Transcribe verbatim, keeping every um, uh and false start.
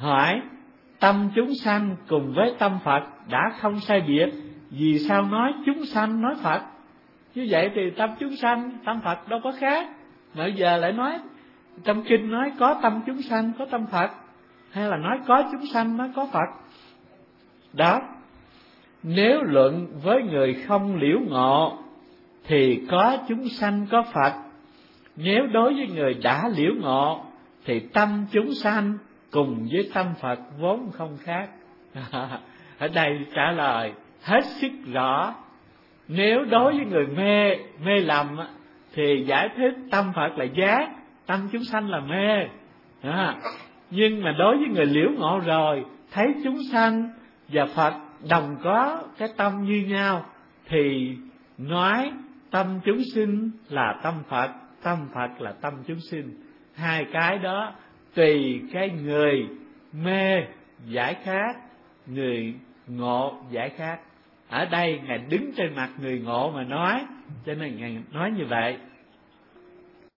Hỏi: tâm chúng sanh cùng với tâm Phật đã không sai biệt, vì sao nói chúng sanh nói Phật? Như vậy thì tâm chúng sanh, tâm Phật đâu có khác. Mà bây giờ lại nói trong kinh nói có tâm chúng sanh, có tâm Phật, hay là nói có chúng sanh, nói có Phật. Đó. Nếu luận với người không liễu ngộ thì có chúng sanh có Phật. Nếu đối với người đã liễu ngộ thì tâm chúng sanh cùng với tâm Phật vốn không khác. Ở đây trả lời hết sức rõ. Nếu đối với người mê, mê lầm thì giải thích tâm Phật là giác, tâm chúng sanh là mê. À, nhưng mà đối với người liễu ngộ rồi, thấy chúng sanh và Phật đồng có cái tâm như nhau, thì nói tâm chúng sinh là tâm Phật, tâm Phật là tâm chúng sinh. Hai cái đó tùy cái người mê giải khác, người ngộ giải khác. Ở đây Ngài đứng trên mặt người ngộ mà nói, cho nên Ngài nói như vậy.